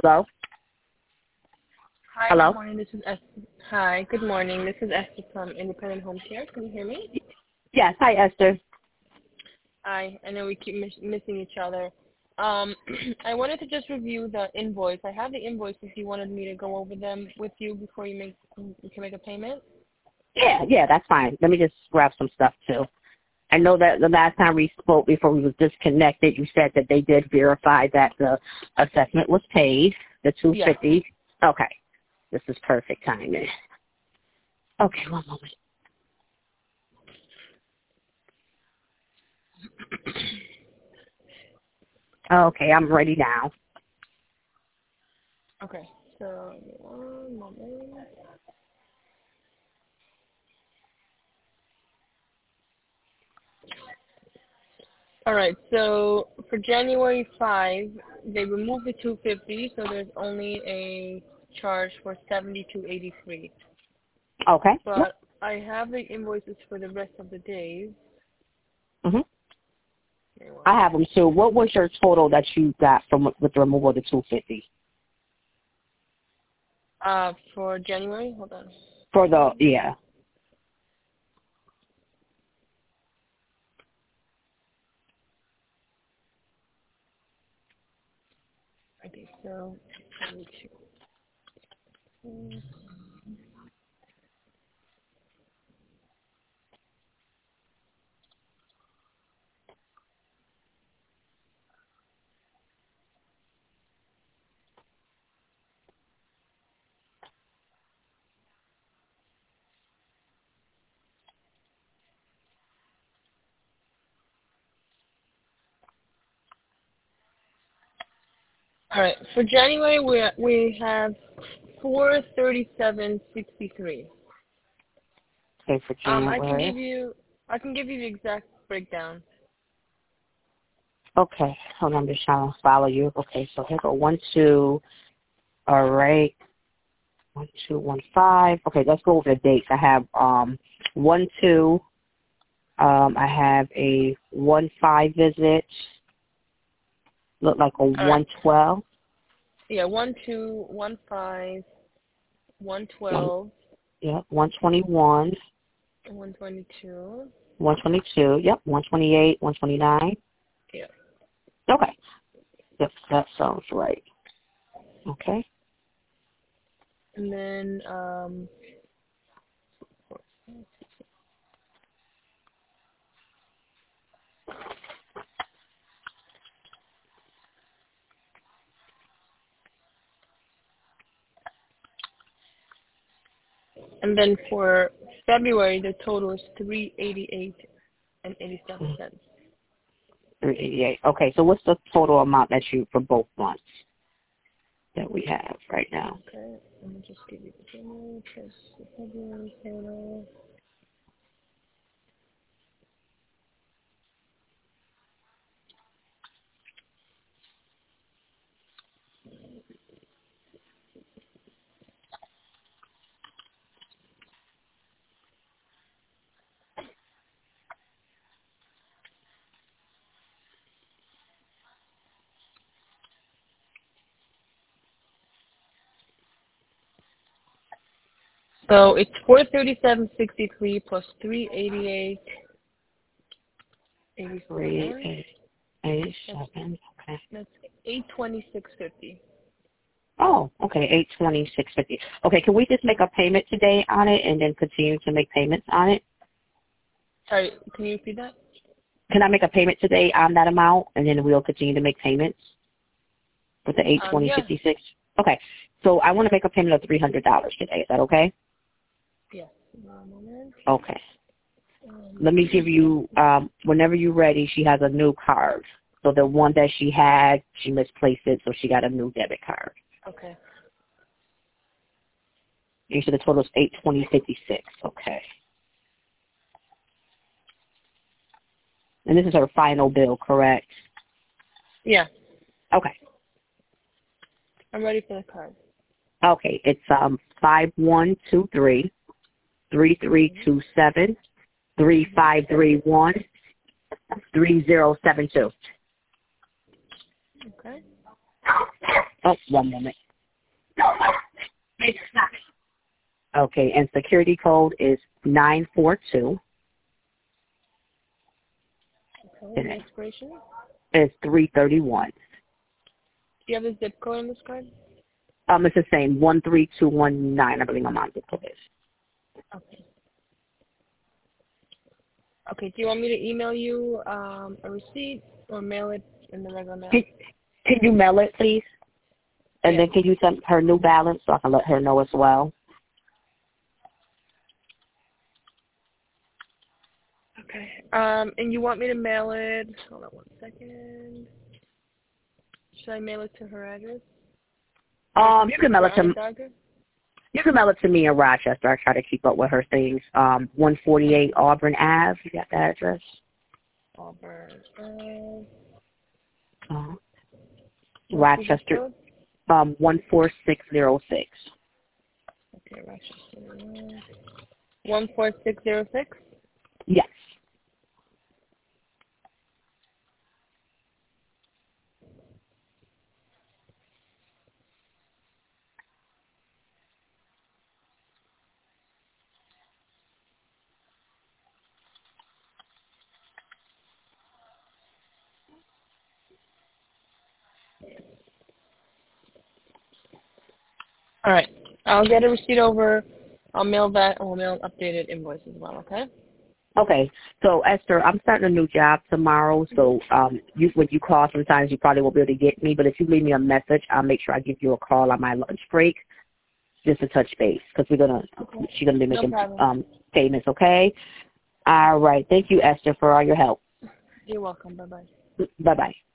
Hello? Hi, Hello? good morning. This is Esther. Hi, good morning. This is Esther from Independent Home Care. Can you hear me? Yes. Hi, Esther. Hi. I know we keep missing each other. I wanted to just review the invoice. I have the invoice if you wanted me to go over them with you before you can make a payment. Yeah, that's fine. Let me just grab some stuff, too. I know that the last time we spoke before we was disconnected, you said that they did verify that the assessment was paid, the Yes. $250. Okay. This is perfect timing. Okay, one moment. Okay, I'm ready now. Okay. So, one moment. All right. So for January 5, they removed the 250, so there's only a charge for 72.83. Okay. But I have the invoices for the rest of the days. Mm-hmm. I have them, too. What was your total that you got from with the removal of the 250? For January, hold on. For the, yeah. Okay, so 72. All right, for January we have 437.63. Okay, for I can January. give you the exact breakdown. Okay, hold on, I'm just trying to follow you. Okay, so here go 1, 2. All right, 1, 2, 1, 5. Okay, let's go over the dates. I have 1, 2. I have a 1, 5 visit. Look like a All right. 112. Yeah, 1, 2, 1, 5, 1, 112, yeah, 121. 122. 122. Yep, 128, 129. Yeah. Okay, yep, that sounds right. Okay. And then for February the total is 388.87 cents. 388. Okay, so what's the total amount that you for both months that we have right now? Okay, let me just give you the January plus the February total. So it's 437.63 plus 388.87. 387. Okay. That's 826.50. Oh, okay, 826.50. Okay, can we just make a payment today on it and then continue to make payments on it? Sorry, can you repeat that? Can I make a payment today on that amount and then we'll continue to make payments with the Yeah. 820.56? Okay, so I want to make a payment of $300 today. Is that okay? Yes. One moment. Okay. Let me give you, whenever you're ready, she has a new card. So the one that she had, she misplaced it, so she got a new debit card. Okay. You said the total is $820.56. Okay. And this is her final bill, correct? Yeah. Okay. I'm ready for the card. Okay. It's 5123 3327 3531 3072. Okay. Oh, one moment. Okay, and security code is 942. Okay, and the expiration? It's 331. Do you have the zip code on this card? It's the same, 13219, I believe my mom's zip code is. Okay. Okay, do you want me to email you a receipt or mail it in the regular mail? Can you mail it, please? And Yeah. then can you send her new balance so I can let her know as well? Okay. And you want me to mail it? Hold on 1 second. Should I mail it to her address? You can mail it to Address? You can mail it to me in Rochester. I try to keep up with her things. 148 Auburn Ave. You got the address? Auburn. Rochester. 14606. Okay, Rochester. 14606? Yes. All right. I'll get a receipt over. I'll mail that, and we'll mail an updated invoice as well, okay? Okay. So, Esther, I'm starting a new job tomorrow. So, when you call, sometimes you probably won't be able to get me. But if you leave me a message, I'll make sure I give you a call on my lunch break just to touch base because she's gonna be making payments. Okay. All right. Thank you, Esther, for all your help. You're welcome. Bye-bye. Bye-bye.